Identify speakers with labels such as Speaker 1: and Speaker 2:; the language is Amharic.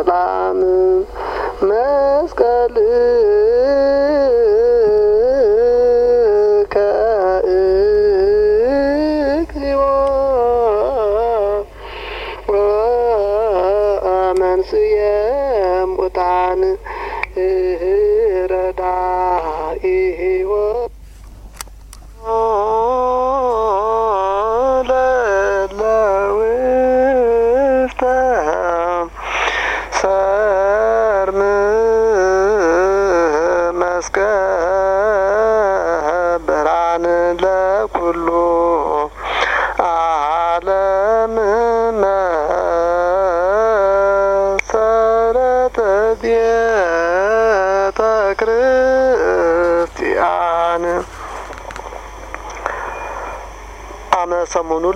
Speaker 1: ሰላም መስቀል ከእግዚኦ መንስየ ሙታን ረዳኢዎ ለለውስተ ሰርም መስቀል ብርሃን ለኩሉ ዓለም መሰረተ ቤተ ክርስቲያን አመ ሰሙኑ